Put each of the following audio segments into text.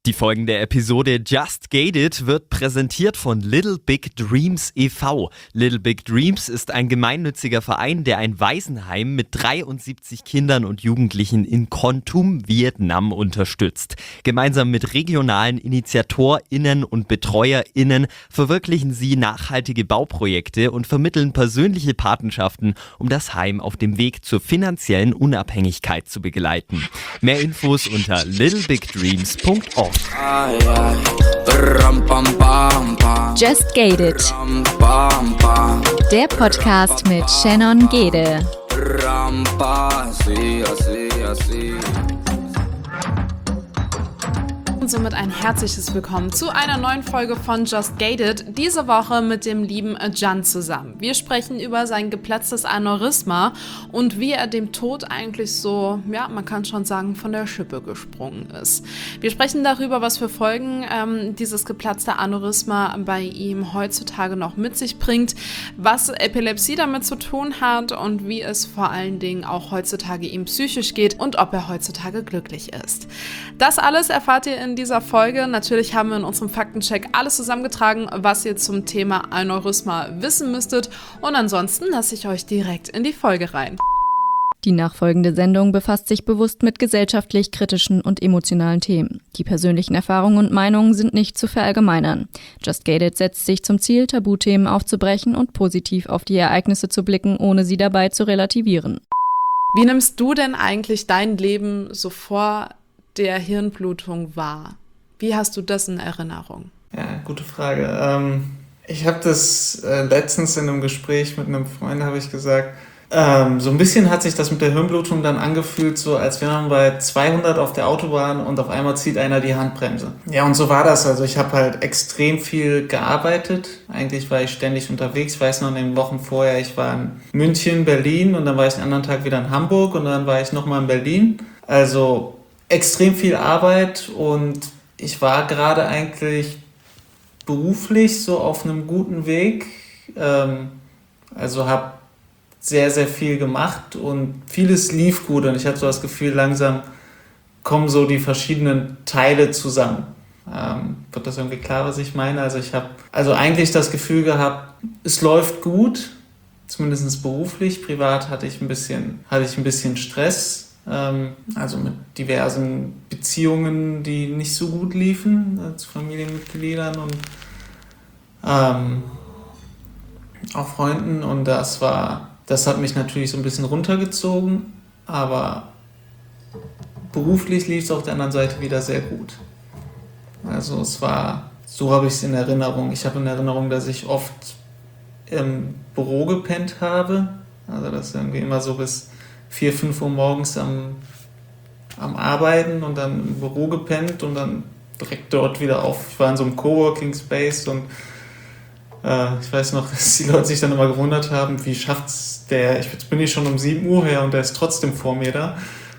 Die folgende Episode Just Gated wird präsentiert von Little Big Dreams e.V. Little Big Dreams ist ein gemeinnütziger Verein, der ein Waisenheim mit 73 Kindern und Jugendlichen in Kon Tum, Vietnam unterstützt. Gemeinsam mit regionalen InitiatorInnen und BetreuerInnen verwirklichen sie nachhaltige Bauprojekte und vermitteln persönliche Patenschaften, um das Heim auf dem Weg zur finanziellen Unabhängigkeit zu begleiten. Mehr Infos unter littlebigdreams.org. Just Gated. Der Podcast mit Shannon Gede. Und somit ein herzliches Willkommen zu einer neuen Folge von Just Gated, diese Woche mit dem lieben Can zusammen. Wir sprechen über sein geplatztes Aneurysma und wie er dem Tod eigentlich so, ja, man kann schon sagen, von der Schippe gesprungen ist. Wir sprechen darüber, was für Folgen dieses geplatzte Aneurysma bei ihm heutzutage noch mit sich bringt, was Epilepsie damit zu tun hat und wie es vor allen Dingen auch heutzutage ihm psychisch geht und ob er heutzutage glücklich ist. Das alles erfahrt ihr in dieser Folge. Natürlich haben wir in unserem Faktencheck alles zusammengetragen, was ihr zum Thema Aneurysma wissen müsstet. Und ansonsten lasse ich euch direkt in die Folge rein. Die nachfolgende Sendung befasst sich bewusst mit gesellschaftlich kritischen und emotionalen Themen. Die persönlichen Erfahrungen und Meinungen sind nicht zu verallgemeinern. Just Gated setzt sich zum Ziel, Tabuthemen aufzubrechen und positiv auf die Ereignisse zu blicken, ohne sie dabei zu relativieren. Wie nimmst du denn eigentlich dein Leben so vor der Hirnblutung wahr? Wie hast du das in Erinnerung? Ja, gute Frage. Ich habe das letztens in einem Gespräch mit einem Freund, habe ich gesagt, so ein bisschen hat sich das mit der Hirnblutung dann angefühlt, so als wäre man bei 200 auf der Autobahn und auf einmal zieht einer die Handbremse. Ja, und so war das. Also ich habe halt extrem viel gearbeitet. Eigentlich war ich ständig unterwegs. Ich weiß noch, in den Wochen vorher, ich war in München, Berlin und dann war ich den anderen Tag wieder in Hamburg und dann war ich nochmal in Berlin. Also extrem viel Arbeit und ich war gerade eigentlich beruflich so auf einem guten Weg. Also habe sehr, sehr viel gemacht und vieles lief gut und ich hatte so das Gefühl, langsam kommen so die verschiedenen Teile zusammen. Wird das irgendwie klar, was ich meine? Also ich habe eigentlich das Gefühl gehabt, es läuft gut, zumindest beruflich. Privat hatte ich ein bisschen Stress. Also mit diversen Beziehungen, die nicht so gut liefen, zu Familienmitgliedern und auch Freunden. Und das hat mich natürlich so ein bisschen runtergezogen, aber beruflich lief es auf der anderen Seite wieder sehr gut. Also so habe ich es in Erinnerung. Ich habe in Erinnerung, dass ich oft im Büro gepennt habe, also das irgendwie immer so bis 4, 5 Uhr morgens am Arbeiten und dann im Büro gepennt und dann direkt dort wieder auf. Ich war in so einem Coworking Space und ich weiß noch, dass die Leute sich dann immer gewundert haben, wie schafft's der, jetzt bin ich schon um 7 Uhr her und der ist trotzdem vor mir da.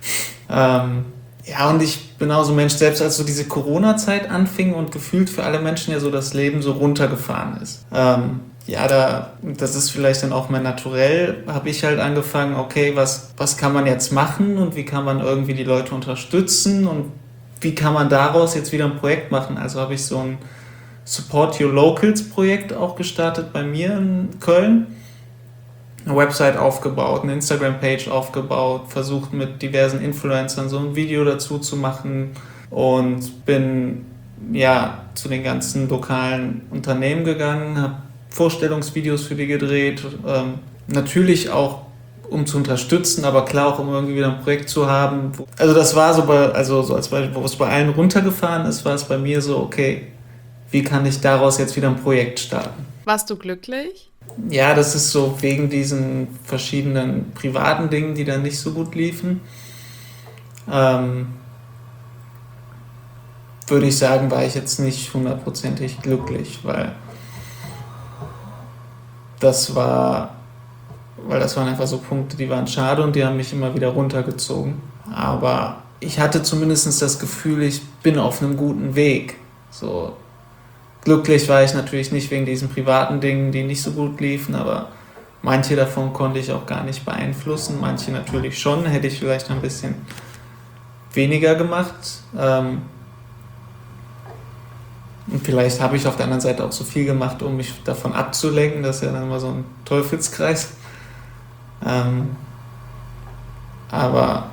Ja, und ich bin auch so ein Mensch, selbst als so diese Corona-Zeit anfing und gefühlt für alle Menschen ja so das Leben so runtergefahren ist. Das ist vielleicht dann auch mehr naturell, habe ich halt angefangen, okay, was kann man jetzt machen und wie kann man irgendwie die Leute unterstützen und wie kann man daraus jetzt wieder ein Projekt machen. Also habe ich so ein Support Your Locals Projekt auch gestartet bei mir in Köln. Eine Website aufgebaut, eine Instagram-Page aufgebaut, versucht mit diversen Influencern so ein Video dazu zu machen und bin zu den ganzen lokalen Unternehmen gegangen, habe Vorstellungsvideos für die gedreht, natürlich auch um zu unterstützen, aber klar auch um irgendwie wieder ein Projekt zu haben. Also das war so als Beispiel, wo es bei allen runtergefahren ist, war es bei mir so, okay, wie kann ich daraus jetzt wieder ein Projekt starten? Warst du glücklich? Ja, das ist so wegen diesen verschiedenen privaten Dingen, die dann nicht so gut liefen. Würde ich sagen, war ich jetzt nicht 100%ig glücklich, weil das waren einfach so Punkte, die waren schade und die haben mich immer wieder runtergezogen. Aber ich hatte zumindest das Gefühl, ich bin auf einem guten Weg. So glücklich war ich natürlich nicht wegen diesen privaten Dingen, die nicht so gut liefen, aber manche davon konnte ich auch gar nicht beeinflussen, manche natürlich schon, hätte ich vielleicht ein bisschen weniger gemacht. Und vielleicht habe ich auf der anderen Seite auch so viel gemacht, um mich davon abzulenken. Das ist ja dann immer so ein Teufelskreis. Aber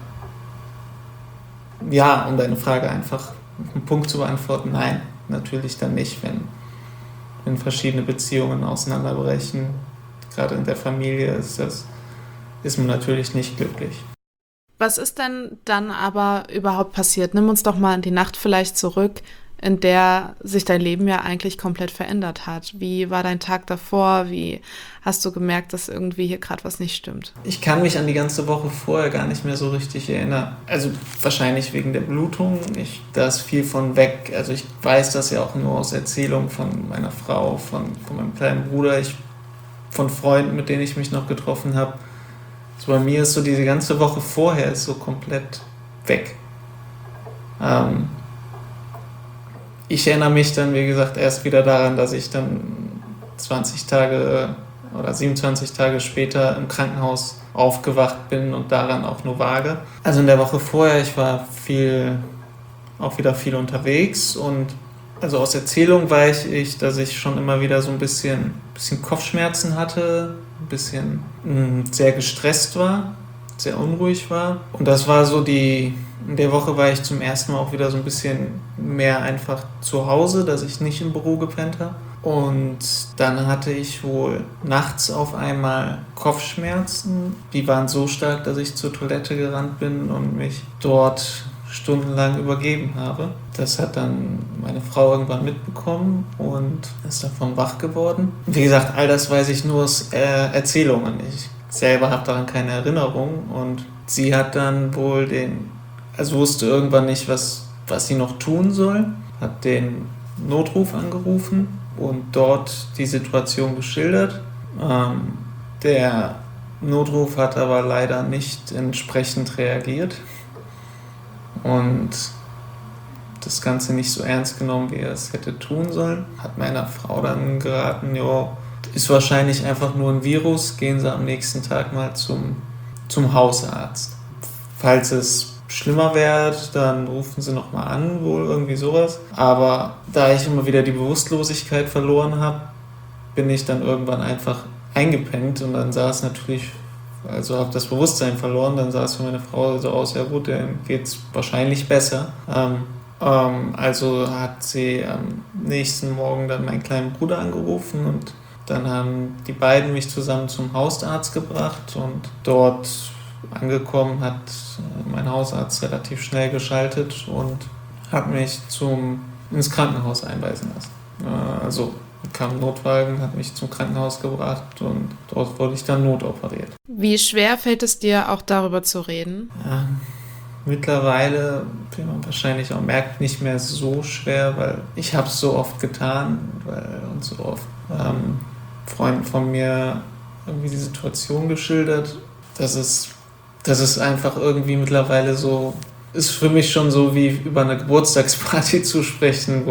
ja, um deine Frage einfach auf einen Punkt zu beantworten, nein, natürlich dann nicht, wenn verschiedene Beziehungen auseinanderbrechen. Gerade in der Familie ist man natürlich nicht glücklich. Was ist denn dann aber überhaupt passiert? Nimm uns doch mal in die Nacht vielleicht zurück, in der sich dein Leben ja eigentlich komplett verändert hat. Wie war dein Tag davor? Wie hast du gemerkt, dass irgendwie hier gerade was nicht stimmt? Ich kann mich an die ganze Woche vorher gar nicht mehr so richtig erinnern. Also wahrscheinlich wegen der Blutung. Da ist viel von weg. Also ich weiß das ja auch nur aus Erzählungen von meiner Frau, von meinem kleinen Bruder, von Freunden, mit denen ich mich noch getroffen habe. Also bei mir ist so diese ganze Woche vorher ist so komplett weg. Ich erinnere mich dann, wie gesagt, erst wieder daran, dass ich dann 20 Tage oder 27 Tage später im Krankenhaus aufgewacht bin und daran auch nur vage. Also in der Woche vorher, ich war auch wieder viel unterwegs und also aus Erzählung weiß ich, dass ich schon immer wieder so ein bisschen Kopfschmerzen hatte, ein bisschen sehr gestresst war, sehr unruhig war. Und das war so in der Woche war ich zum ersten Mal auch wieder so ein bisschen mehr einfach zu Hause, dass ich nicht im Büro gepennt habe. Und dann hatte ich wohl nachts auf einmal Kopfschmerzen. Die waren so stark, dass ich zur Toilette gerannt bin und mich dort stundenlang übergeben habe. Das hat dann meine Frau irgendwann mitbekommen und ist davon wach geworden. Wie gesagt, all das weiß ich nur aus Erzählungen. Ich selber habe daran keine Erinnerung und sie hat dann wohl wusste irgendwann nicht, was sie noch tun soll, hat den Notruf angerufen und dort die Situation geschildert. Der Notruf hat aber leider nicht entsprechend reagiert und das Ganze nicht so ernst genommen, wie er es hätte tun sollen. Hat meiner Frau dann geraten, ist wahrscheinlich einfach nur ein Virus, gehen Sie am nächsten Tag mal zum Hausarzt. Falls es schlimmer wird, dann rufen Sie nochmal an, wohl irgendwie sowas. Aber da ich immer wieder die Bewusstlosigkeit verloren habe, bin ich dann irgendwann einfach eingepennt und dann sah es natürlich, also habe das Bewusstsein verloren, dann sah es für meine Frau so aus, ja gut, dann geht es wahrscheinlich besser. Also hat sie am nächsten Morgen dann meinen kleinen Bruder angerufen und dann haben die beiden mich zusammen zum Hausarzt gebracht und dort angekommen hat mein Hausarzt relativ schnell geschaltet und hat mich ins Krankenhaus einweisen lassen. Also kam ein Notwagen, hat mich zum Krankenhaus gebracht und dort wurde ich dann notoperiert. Wie schwer fällt es dir, auch darüber zu reden? Ja, mittlerweile, wie man wahrscheinlich auch merkt, nicht mehr so schwer, weil ich habe es so oft getan und so oft Freunden von mir irgendwie die Situation geschildert, dass es einfach irgendwie mittlerweile so ist für mich schon so wie über eine Geburtstagsparty zu sprechen,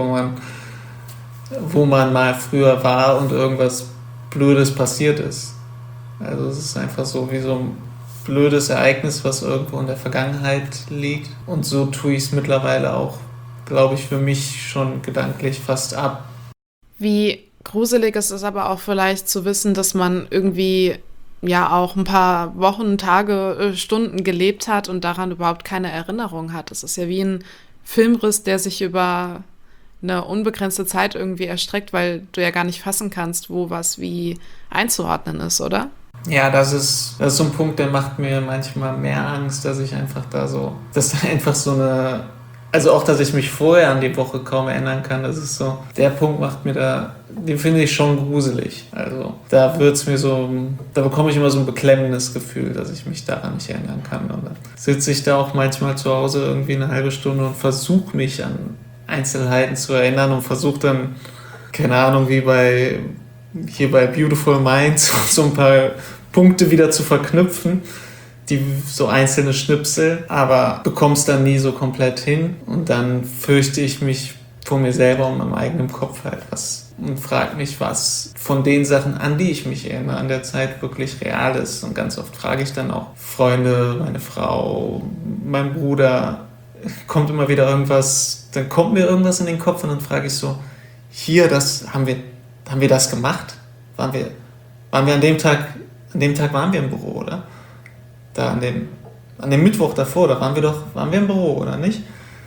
wo man mal früher war und irgendwas Blödes passiert ist. Also es ist einfach so wie so ein blödes Ereignis, was irgendwo in der Vergangenheit liegt. Und so tue ich es mittlerweile auch, glaube ich, für mich schon gedanklich fast ab. Wie gruselig ist es aber auch vielleicht zu wissen, dass man irgendwie ja auch ein paar Wochen, Tage, Stunden gelebt hat und daran überhaupt keine Erinnerung hat. Das ist ja wie ein Filmriss, der sich über eine unbegrenzte Zeit irgendwie erstreckt, weil du ja gar nicht fassen kannst, wo was wie einzuordnen ist, oder? Ja, das ist so ein Punkt, der macht mir manchmal mehr Angst, dass ich einfach dass da einfach so eine, also auch, dass ich mich vorher an die Woche kaum erinnern kann, das ist so, der Punkt den finde ich schon gruselig. Also da bekomme ich immer so ein beklemmendes Gefühl, dass ich mich daran nicht erinnern kann. Und dann sitze ich da auch manchmal zu Hause irgendwie eine halbe Stunde und versuche mich an Einzelheiten zu erinnern und versuche dann, keine Ahnung, wie bei Beautiful Minds so ein paar Punkte wieder zu verknüpfen, die so einzelne Schnipsel, aber bekomm's dann nie so komplett hin und dann fürchte ich mich vor mir selber und meinem eigenen Kopf halt und frage mich, was von den Sachen, an die ich mich erinnere, an der Zeit wirklich real ist. Und ganz oft frage ich dann auch Freunde, meine Frau, mein Bruder, kommt immer wieder irgendwas, dann kommt mir irgendwas in den Kopf und dann frage ich so, hier, haben wir das gemacht? Waren wir an dem Tag waren wir im Büro, oder? Da an dem Mittwoch davor, da waren wir im Büro, oder nicht?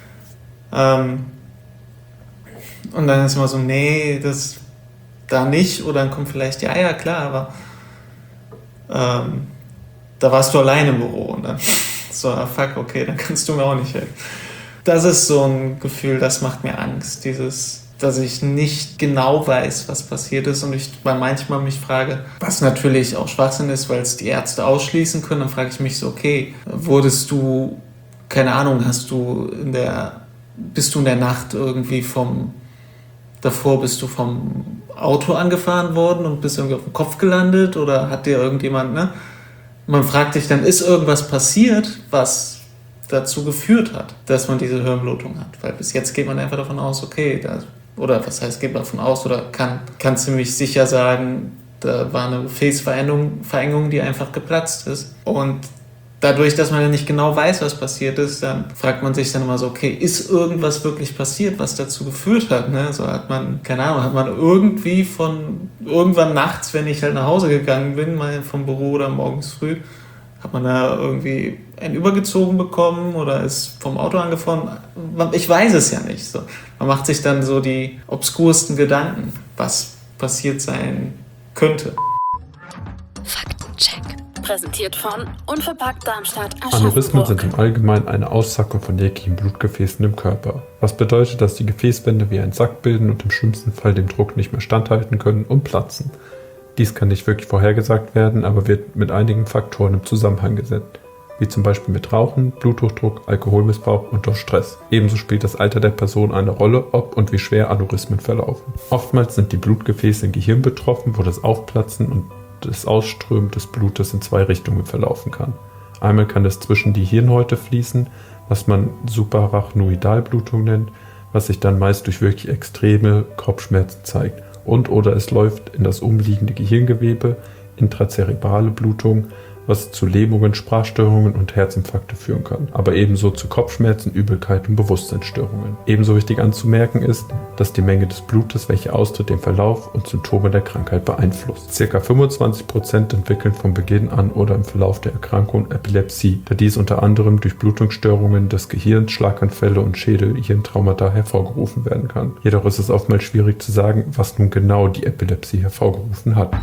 Und dann ist immer so, nee, das da nicht, oder dann kommt vielleicht, ja, klar, aber da warst du alleine im Büro und dann so, fuck, okay, dann kannst du mir auch nicht helfen. Das ist so ein Gefühl, das macht mir Angst, dass ich nicht genau weiß, was passiert ist und ich manchmal mich frage, was natürlich auch Schwachsinn ist, weil es die Ärzte ausschließen können, dann frage ich mich so, okay, wurdest du, keine Ahnung, bist du in der Nacht irgendwie bist du vom Auto angefahren worden und bist irgendwie auf dem Kopf gelandet oder hat dir irgendjemand, ne? Man fragt sich dann, ist irgendwas passiert, was dazu geführt hat, dass man diese Hirnblutung hat? Weil bis jetzt geht man einfach davon aus, okay, oder was heißt, geht man davon aus oder kann ziemlich sicher sagen, da war eine Gefäßverengung, die einfach geplatzt ist. Und dadurch, dass man ja nicht genau weiß, was passiert ist, dann fragt man sich dann immer so, okay, ist irgendwas wirklich passiert, was dazu geführt hat? Ne? So hat man irgendwie irgendwann nachts, wenn ich halt nach Hause gegangen bin, mal vom Büro oder morgens früh, hat man da irgendwie einen übergezogen bekommen oder ist vom Auto angefahren? Ich weiß es ja nicht. So. Man macht sich dann so die obskursten Gedanken, was passiert sein könnte. Faktencheck. Präsentiert von Unverpackt Darmstadt Aneurysmen Aschaffenburg. sind im Allgemeinen eine Aussackung von jeglichen Blutgefäßen im Körper, was bedeutet, dass die Gefäßwände wie ein Sack bilden und im schlimmsten Fall dem Druck nicht mehr standhalten können und platzen. Dies kann nicht wirklich vorhergesagt werden, aber wird mit einigen Faktoren im Zusammenhang gesetzt, wie zum Beispiel mit Rauchen, Bluthochdruck, Alkoholmissbrauch und durch Stress. Ebenso spielt das Alter der Person eine Rolle, ob und wie schwer Aneurysmen verlaufen. Oftmals sind die Blutgefäße im Gehirn betroffen, wo das Aufplatzen und das Ausströmen des Blutes in zwei Richtungen verlaufen kann. Einmal kann es zwischen die Hirnhäute fließen, was man Suprarachnoidalblutung nennt, was sich dann meist durch wirklich extreme Kopfschmerzen zeigt. Oder es läuft in das umliegende Gehirngewebe, intrazerebrale Blutung, was zu Lähmungen, Sprachstörungen und Herzinfarkte führen kann, aber ebenso zu Kopfschmerzen, Übelkeit und Bewusstseinsstörungen. Ebenso wichtig anzumerken ist, dass die Menge des Blutes, welche austritt, den Verlauf und Symptome der Krankheit beeinflusst. Ca. 25% entwickeln von Beginn an oder im Verlauf der Erkrankung Epilepsie, da dies unter anderem durch Blutungsstörungen des Gehirns, Schlaganfälle und Schädel-Hirntraumata hervorgerufen werden kann. Jedoch ist es oftmals schwierig zu sagen, was nun genau die Epilepsie hervorgerufen hat.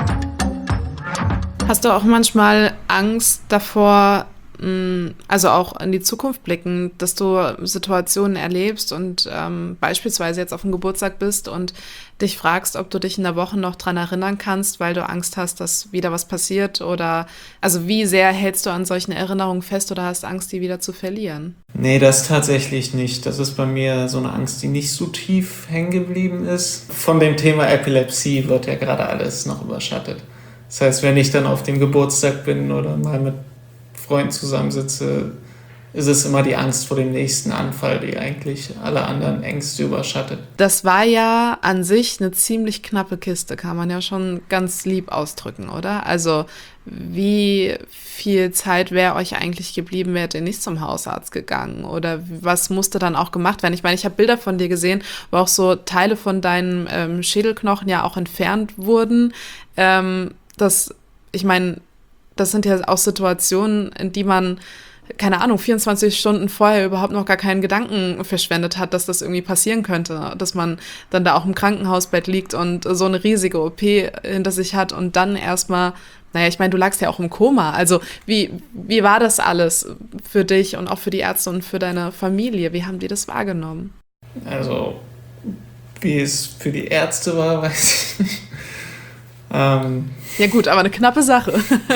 Hast du auch manchmal Angst davor, also auch in die Zukunft blicken, dass du Situationen erlebst und beispielsweise jetzt auf dem Geburtstag bist und dich fragst, ob du dich in der Woche noch dran erinnern kannst, weil du Angst hast, dass wieder was passiert oder also wie sehr hältst du an solchen Erinnerungen fest oder hast Angst, die wieder zu verlieren? Nee, das tatsächlich nicht. Das ist bei mir so eine Angst, die nicht so tief hängen geblieben ist. Von dem Thema Epilepsie wird ja gerade alles noch überschattet. Das heißt, wenn ich dann auf dem Geburtstag bin oder mal mit Freunden zusammensitze, ist es immer die Angst vor dem nächsten Anfall, die eigentlich alle anderen Ängste überschattet. Das war ja an sich eine ziemlich knappe Kiste, kann man ja schon ganz lieb ausdrücken, oder? Also wie viel Zeit wäre euch eigentlich geblieben, wärt ihr nicht zum Hausarzt gegangen? Oder was musste dann auch gemacht werden? Ich meine, ich habe Bilder von dir gesehen, wo auch so Teile von deinen Schädelknochen ja auch entfernt wurden. Das sind ja auch Situationen, in die man, keine Ahnung, 24 Stunden vorher überhaupt noch gar keinen Gedanken verschwendet hat, dass das irgendwie passieren könnte, dass man dann da auch im Krankenhausbett liegt und so eine riesige OP hinter sich hat und dann erstmal, ich meine, du lagst ja auch im Koma, also wie war das alles für dich und auch für die Ärzte und für deine Familie? Wie haben die das wahrgenommen? Also, wie es für die Ärzte war, weiß ich nicht. Ja gut, aber eine knappe Sache.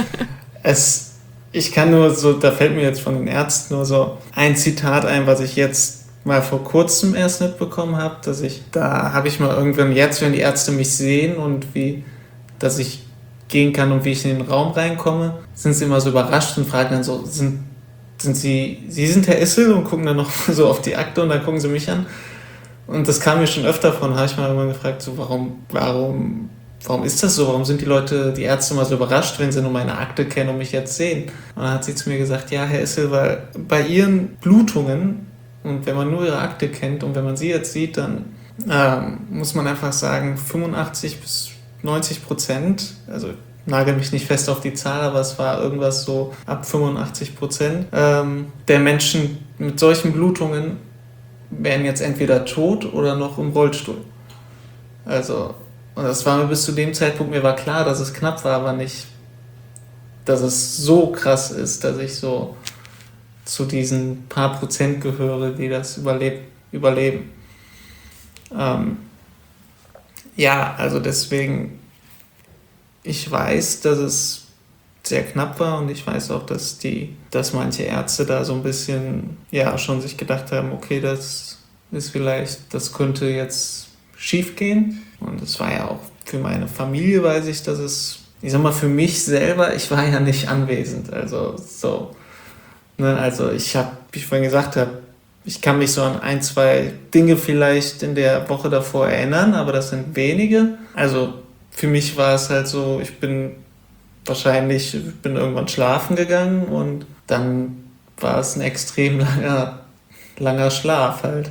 Ich kann nur so, da fällt mir jetzt von den Ärzten nur so ein Zitat ein, was ich jetzt mal vor kurzem erst mitbekommen habe, da habe ich mal irgendwann jetzt, wenn die Ärzte mich sehen und dass ich gehen kann und wie ich in den Raum reinkomme, sind sie immer so überrascht und fragen dann so, Sie sind Herr Issel und gucken dann noch so auf die Akte und dann gucken sie mich an. Und das kam mir schon öfter von, habe ich mal irgendwann gefragt, so warum ist das so? Warum sind die Ärzte immer so überrascht, wenn sie nur meine Akte kennen und mich jetzt sehen? Und dann hat sie zu mir gesagt, ja, Herr Issel, weil bei Ihren Blutungen und wenn man nur Ihre Akte kennt und wenn man sie jetzt sieht, dann muss man einfach sagen, 85-90%, also nagel mich nicht fest auf die Zahl, aber es war irgendwas so ab 85%, der Menschen mit solchen Blutungen wären jetzt entweder tot oder noch im Rollstuhl. Also, und das war mir bis zu dem Zeitpunkt, mir war klar, dass es knapp war, aber nicht, dass es so krass ist, dass ich so zu diesen paar Prozent gehöre, die das überleben. Ja, also deswegen, ich weiß, dass es sehr knapp war und ich weiß auch, dass manche Ärzte da so ein bisschen, ja, schon sich gedacht haben, okay, das könnte jetzt schief gehen. Und es war ja auch für meine Familie, weiß ich, dass es, ich sag mal, für mich selber, ich war ja nicht anwesend, also so, ne, also wie ich vorhin gesagt habe, ich kann mich so an 1, 2 Dinge vielleicht in der Woche davor erinnern, aber das sind wenige. Also für mich war es halt so, ich bin irgendwann schlafen gegangen und dann war es ein extrem langer Schlaf halt.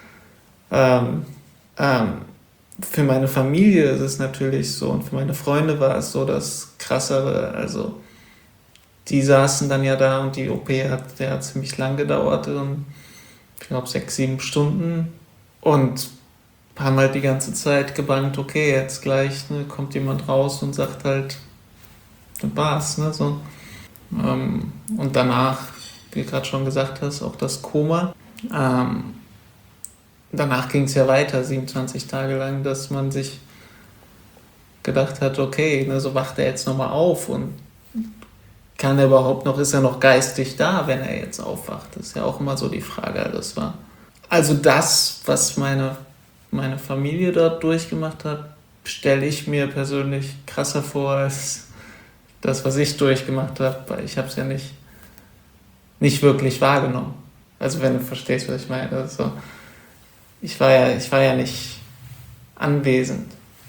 Für meine Familie ist es natürlich so und für meine Freunde war es so das Krassere. Also die saßen dann ja da und die OP hat ziemlich lang gedauert. Und ich glaube 6, 7 Stunden und haben halt die ganze Zeit gebangt, okay, jetzt gleich kommt jemand raus und sagt halt, das war's. Ne, so. Und danach, wie du gerade schon gesagt hast, auch das Koma. Danach ging es ja weiter, 27 Tage lang, dass man sich gedacht hat, okay, ne, so wacht er jetzt nochmal auf und kann er überhaupt noch, ist er noch geistig da, wenn er jetzt aufwacht? Das ist ja auch immer so die Frage. Also das, was meine Familie dort durchgemacht hat, stelle ich mir persönlich krasser vor als das, was ich durchgemacht habe, weil ich habe es ja nicht wirklich wahrgenommen. Also wenn du verstehst, was ich meine. Also, ich war ja nicht anwesend.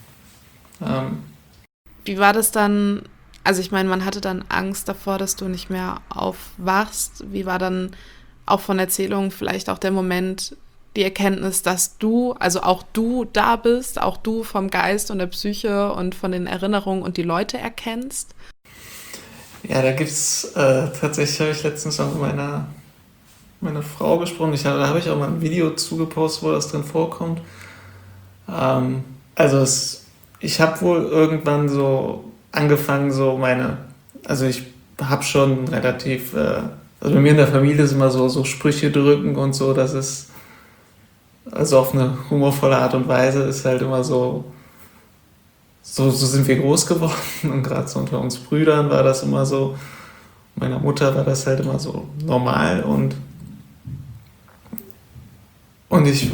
Wie war das dann? Also ich meine, man hatte dann Angst davor, dass du nicht mehr aufwachst. Wie war dann auch von Erzählungen vielleicht auch der Moment, die Erkenntnis, dass auch du da bist, auch du vom Geist und der Psyche und von den Erinnerungen und die Leute erkennst? Ja, da gibt's tatsächlich, habe ich letztens auch mit meiner Frau gesprochen. Da habe ich auch mal ein Video zugepostet, wo das drin vorkommt. Ich habe wohl irgendwann so angefangen, ich habe schon relativ, also bei mir in der Familie ist immer so Sprüche drücken und so, das ist, also auf eine humorvolle Art und Weise ist halt immer so sind wir groß geworden und gerade so unter uns Brüdern war das immer so, meiner Mutter war das halt immer so normal und ich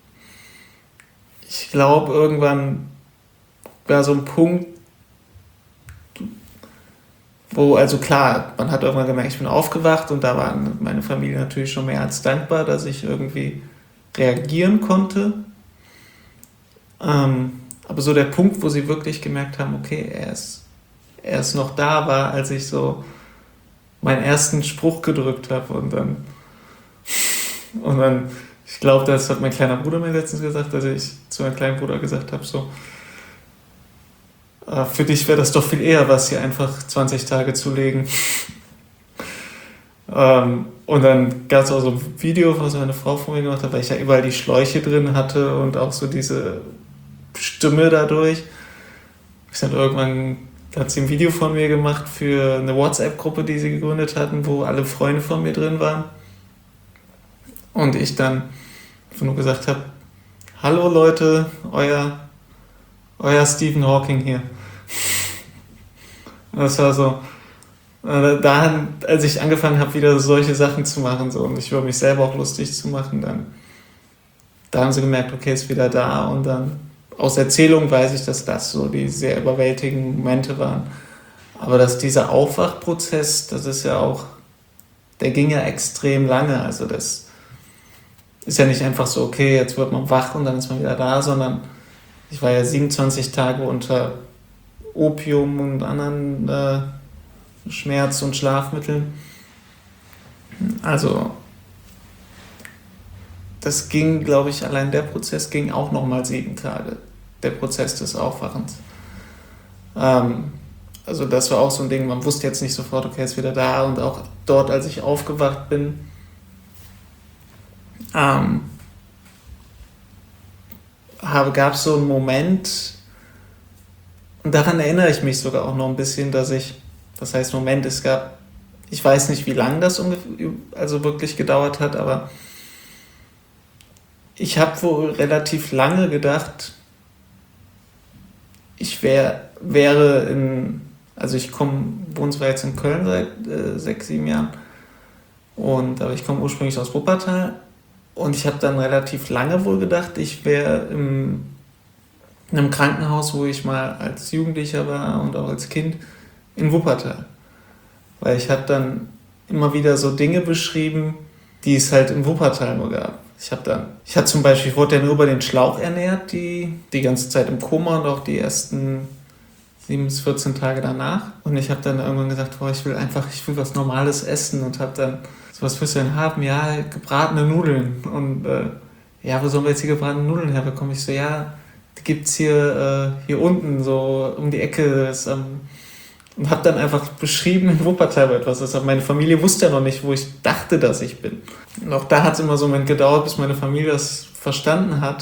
glaube, irgendwann war so ein Punkt, wo, also klar, man hat irgendwann gemerkt, ich bin aufgewacht und da war meine Familie natürlich schon mehr als dankbar, dass ich irgendwie reagieren konnte. Aber so der Punkt, wo sie wirklich gemerkt haben, okay, er ist noch da, war, als ich so meinen ersten Spruch gedrückt habe und dann, ich glaube, das hat mein kleiner Bruder mir letztens gesagt, dass ich zu meinem kleinen Bruder gesagt habe, so, für dich wäre das doch viel eher was, hier einfach 20 Tage zu legen. Und dann gab es auch so ein Video, was meine Frau von mir gemacht hat, weil ich ja überall die Schläuche drin hatte und auch so diese Stimme dadurch. Irgendwann hat sie ein Video von mir gemacht für eine WhatsApp-Gruppe, die sie gegründet hatten, wo alle Freunde von mir drin waren. Und ich dann einfach nur gesagt habe, hallo Leute, euer Stephen Hawking hier. Das war so, da, als ich angefangen habe, wieder solche Sachen zu machen, so, und mich über mich selber auch lustig zu machen, da haben sie gemerkt, okay, ist wieder da, und dann aus Erzählung weiß ich, dass das so die sehr überwältigenden Momente waren. Aber dass dieser Aufwachprozess, das ist ja auch, der ging ja extrem lange, also das ist ja nicht einfach so, okay, jetzt wird man wach und dann ist man wieder da, sondern ich war ja 27 Tage unter Opium und anderen Schmerz- und Schlafmitteln. Also das ging, glaube ich, allein der Prozess ging auch nochmal 7 Tage. Der Prozess des Aufwachens. Also das war auch so ein Ding, man wusste jetzt nicht sofort, okay, ist wieder da. Und auch dort, als ich aufgewacht bin, gab es so einen Moment, und daran erinnere ich mich sogar auch noch ein bisschen, das heißt Moment, ich weiß nicht, wie lange das also wirklich gedauert hat, aber ich habe wohl relativ lange gedacht, ich also ich wohne zwar jetzt in Köln seit 6, 7 Jahren, aber ich komme ursprünglich aus Wuppertal und ich habe dann relativ lange wohl gedacht, ich wäre in einem Krankenhaus, wo ich mal als Jugendlicher war und auch als Kind in Wuppertal. Weil ich habe dann immer wieder so Dinge beschrieben, die es halt in Wuppertal nur gab. Ich wurde ja nur über den Schlauch ernährt, die ganze Zeit im Koma und auch die ersten 7 bis 14 Tage danach. Und ich habe dann irgendwann gesagt, ich will was Normales essen und habe dann, so was willst du denn haben? Ja, gebratene Nudeln. Und wo sollen wir jetzt hier gebratene Nudeln herbekommen? Ich so, ja, die gibt's hier unten, so um die Ecke. Und habe dann einfach beschrieben in Wuppertal etwas. Also meine Familie wusste ja noch nicht, wo ich dachte, dass ich bin. Und auch da hat es immer so einen Moment gedauert, bis meine Familie das verstanden hat.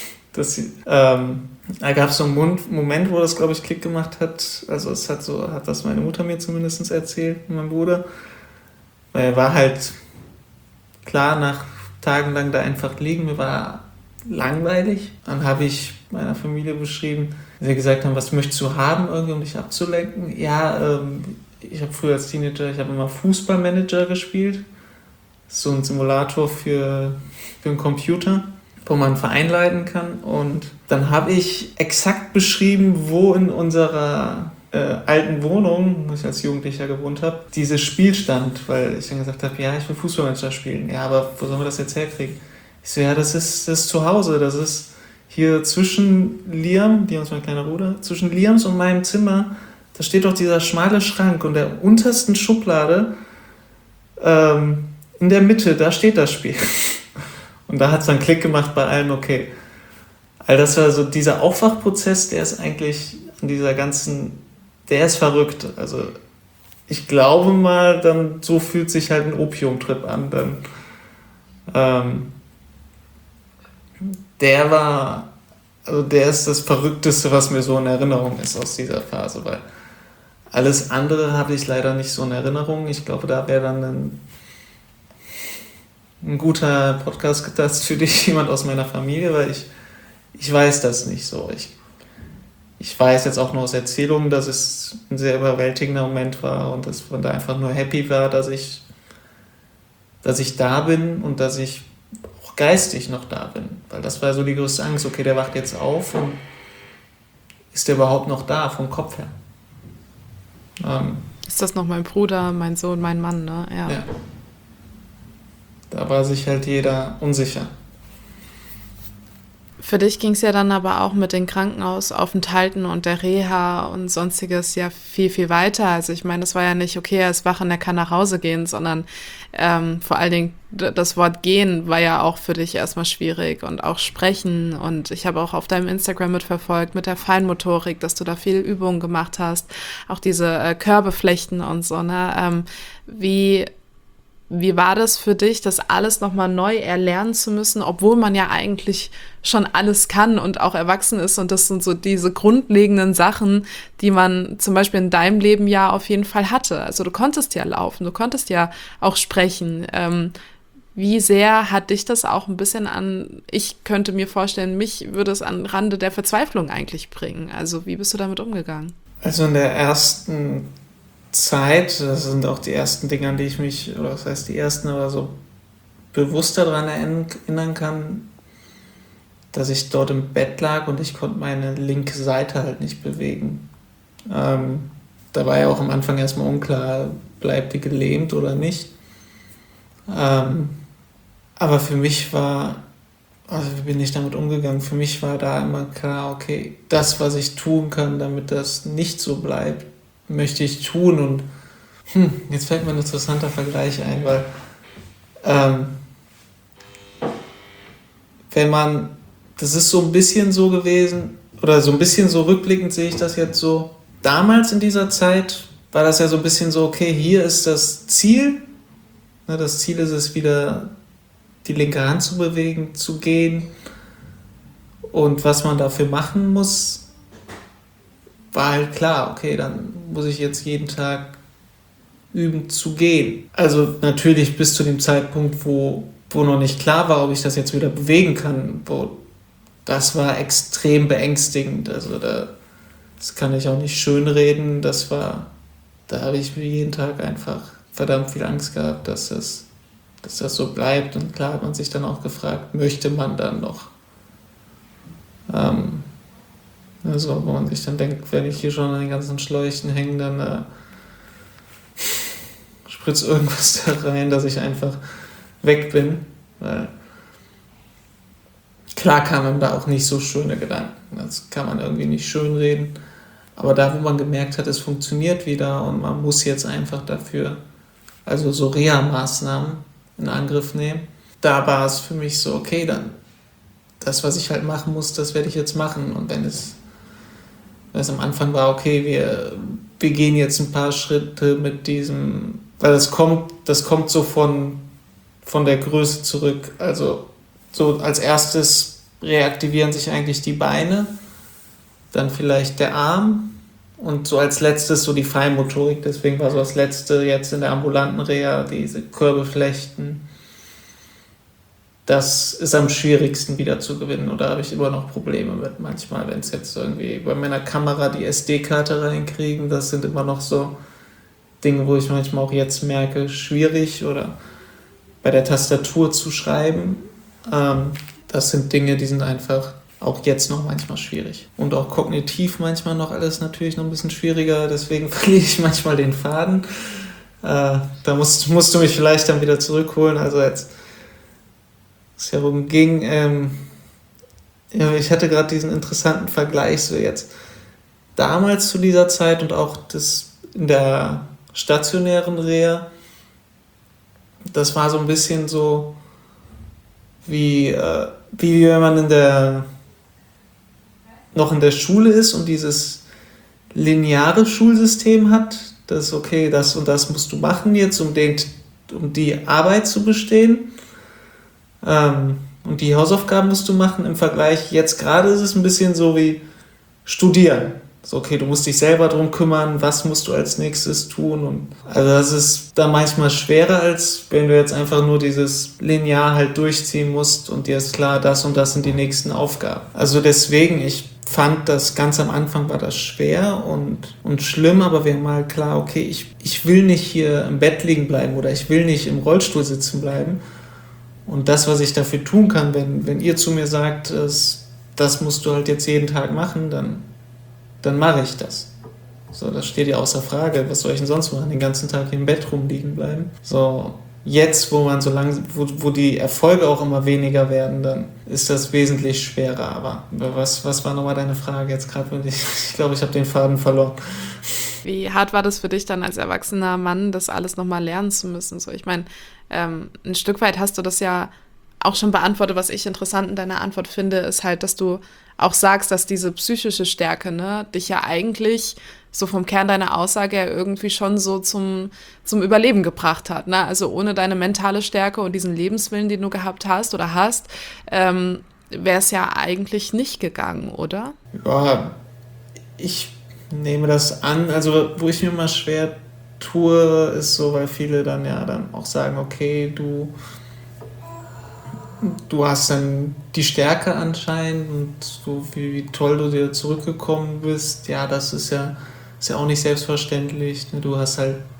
Da gab es so einen Moment, wo das, glaube ich, Klick gemacht hat. Also hat das meine Mutter mir zumindest erzählt, mein Bruder. Weil er war halt klar, nach tagelang da einfach liegen, mir war langweilig. Dann habe ich meiner Familie beschrieben, sie gesagt haben, was möchtest du haben, irgendwie, um dich abzulenken? Ja, ich habe früher als Teenager, immer Fußballmanager gespielt. So ein Simulator für einen Computer, wo man einen Verein leiten kann. Und dann habe ich exakt beschrieben, wo in unserer alten Wohnung, wo ich als Jugendlicher gewohnt habe, dieses Spiel stand, weil ich dann gesagt habe, ja, ich will Fußballmanager spielen. Ja, aber wo sollen wir das jetzt herkriegen? Ich so, ja, das ist zu Hause, das ist hier zwischen Liam, Liam ist mein kleiner Bruder, zwischen Liams und meinem Zimmer, da steht doch dieser schmale Schrank und der untersten Schublade in der Mitte, da steht das Spiel. Und da hat es dann Klick gemacht bei allen, okay. All das war so dieser Aufwachprozess, der ist eigentlich an der ist verrückt. Also ich glaube mal, dann so fühlt sich halt ein Opiumtrip an. Dann der ist das Verrückteste, was mir so in Erinnerung ist aus dieser Phase, weil alles andere habe ich leider nicht so in Erinnerung. Ich glaube, da wäre dann ein guter Podcast gedacht für dich, jemand aus meiner Familie, weil ich weiß das nicht so. Ich weiß jetzt auch nur aus Erzählungen, dass es ein sehr überwältigender Moment war und dass man da einfach nur happy war, dass ich da bin und dass ich auch geistig noch da bin. Weil das war so die größte Angst. Okay, der wacht jetzt auf und ist der überhaupt noch da vom Kopf her? Ist das noch mein Bruder, mein Sohn, mein Mann, ne? Ja. Da war sich halt jeder unsicher. Für dich ging es ja dann aber auch mit den Krankenhausaufenthalten und der Reha und sonstiges ja viel, viel weiter. Also ich meine, es war ja nicht, okay, er ist wach und er kann nach Hause gehen, sondern vor allen Dingen das Wort gehen war ja auch für dich erstmal schwierig und auch sprechen. Und ich habe auch auf deinem Instagram mitverfolgt mit der Feinmotorik, dass du da viel Übungen gemacht hast, auch diese Körbe flechten und so, ne? Wie war das für dich, das alles nochmal neu erlernen zu müssen, obwohl man ja eigentlich schon alles kann und auch erwachsen ist und das sind so diese grundlegenden Sachen, die man zum Beispiel in deinem Leben ja auf jeden Fall hatte. Also du konntest ja laufen, du konntest ja auch sprechen. Wie sehr hat dich das auch ein bisschen ich könnte mir vorstellen, mich würde es an Rande der Verzweiflung eigentlich bringen. Also wie bist du damit umgegangen? Also in der ersten Zeit, das sind auch die ersten Dinge, an die ich mich, oder was heißt die ersten, aber so bewusster daran erinnern kann, dass ich dort im Bett lag und ich konnte meine linke Seite halt nicht bewegen. Da war ja auch am Anfang erstmal unklar, bleibt die gelähmt oder nicht. Aber für mich wie bin ich damit umgegangen? Für mich war da immer klar, okay, das, was ich tun kann, damit das nicht so bleibt, möchte ich tun. Und jetzt fällt mir ein interessanter Vergleich ein, weil das ist so ein bisschen so gewesen, oder so ein bisschen so rückblickend sehe ich das jetzt so. Damals in dieser Zeit war das ja so ein bisschen so, okay, hier ist das Ziel. Das Ziel ist es, wieder die linke Hand zu bewegen, zu gehen. Und was man dafür machen muss, war halt klar, okay, dann muss ich jetzt jeden Tag üben zu gehen. Also natürlich bis zu dem Zeitpunkt, wo noch nicht klar war, ob ich das jetzt wieder bewegen kann, das war extrem beängstigend. Also das kann ich auch nicht schönreden. Da habe ich jeden Tag einfach verdammt viel Angst gehabt, dass das so bleibt. Und klar hat man sich dann auch gefragt, möchte man dann noch? Also wo man sich dann denkt, wenn ich hier schon an den ganzen Schläuchen hänge, dann spritzt irgendwas da rein, dass ich einfach weg bin. Weil klar kamen da auch nicht so schöne Gedanken. Das kann man irgendwie nicht schönreden. Aber da, wo man gemerkt hat, es funktioniert wieder und man muss jetzt einfach dafür, also so Reha-Maßnahmen in Angriff nehmen, da war es für mich so, okay, dann das, was ich halt machen muss, das werde ich jetzt machen. Und wenn es am Anfang war, okay, wir gehen jetzt ein paar Schritte mit diesem, weil das kommt so von der Größe zurück. Also so als erstes reaktivieren sich eigentlich die Beine, dann vielleicht der Arm und so als letztes so die Feinmotorik. Deswegen war so das letzte jetzt in der ambulanten Reha, diese Körbeflechten. Das ist am schwierigsten wieder zu gewinnen, oder habe ich immer noch Probleme mit manchmal, wenn es jetzt irgendwie bei meiner Kamera die SD-Karte reinkriegen, das sind immer noch so Dinge, wo ich manchmal auch jetzt merke, schwierig, oder bei der Tastatur zu schreiben, das sind Dinge, die sind einfach auch jetzt noch manchmal schwierig. Und auch kognitiv manchmal noch alles natürlich noch ein bisschen schwieriger, deswegen verliere ich manchmal den Faden. Da musst du mich vielleicht dann wieder zurückholen, also jetzt es herum ging. Ich hatte gerade diesen interessanten Vergleich, so jetzt damals zu dieser Zeit und auch das in der stationären Reha, das war so ein bisschen so, wie wenn man noch in der Schule ist und dieses lineare Schulsystem hat, das ist okay, das und das musst du machen jetzt, um die Arbeit zu bestehen. Und die Hausaufgaben musst du machen. Im Vergleich jetzt gerade ist es ein bisschen so wie studieren. So, okay, du musst dich selber drum kümmern, was musst du als nächstes tun. Und also das ist da manchmal schwerer, als wenn du jetzt einfach nur dieses Linear halt durchziehen musst und dir ist klar, das und das sind die nächsten Aufgaben. Also deswegen, ich fand das ganz am Anfang war das schwer und schlimm, aber wir haben mal klar, okay, ich will nicht hier im Bett liegen bleiben oder ich will nicht im Rollstuhl sitzen bleiben. Und das, was ich dafür tun kann, wenn ihr zu mir sagt, das musst du halt jetzt jeden Tag machen, dann mache ich das. So, das steht ja außer Frage. Was soll ich denn sonst machen? Den ganzen Tag hier im Bett rumliegen bleiben? So, jetzt, wo die Erfolge auch immer weniger werden, dann ist das wesentlich schwerer. Aber was war nochmal deine Frage jetzt gerade? Ich glaube, ich habe den Faden verloren. Wie hart war das für dich dann als erwachsener Mann, das alles nochmal lernen zu müssen? So, ich meine, ein Stück weit hast du das ja auch schon beantwortet. Was ich interessant in deiner Antwort finde, ist halt, dass du auch sagst, dass diese psychische Stärke, ne, dich ja eigentlich so vom Kern deiner Aussage ja irgendwie schon so zum Überleben gebracht hat. Ne? Also ohne deine mentale Stärke und diesen Lebenswillen, den du gehabt hast oder hast, wäre es ja eigentlich nicht gegangen, oder? Ja, ich nehme das an. Also wo ich mir mal schwer tue, ist so, weil viele dann auch sagen, okay, du hast dann die Stärke anscheinend und so wie toll du dir zurückgekommen bist, ja, das ist ja auch nicht selbstverständlich. Du hast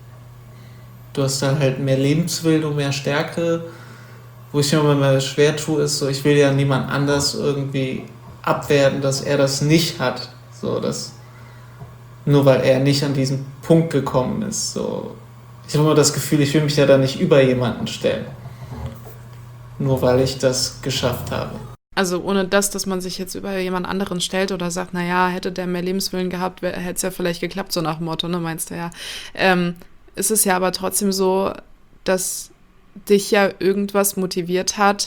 da halt mehr Lebenswillen und mehr Stärke. Wo ich mir immer schwer tue, ist so, ich will ja niemand anders irgendwie abwerten, dass er das nicht hat. So, nur weil er nicht an diesen Punkt gekommen ist. So. Ich habe immer das Gefühl, ich will mich ja da nicht über jemanden stellen. Nur weil ich das geschafft habe. Also ohne dass man sich jetzt über jemand anderen stellt oder sagt, naja, hätte der mehr Lebenswillen gehabt, hätte es ja vielleicht geklappt, so nach dem Motto, ne, meinst du ja. Ist es ja aber trotzdem so, dass dich ja irgendwas motiviert hat,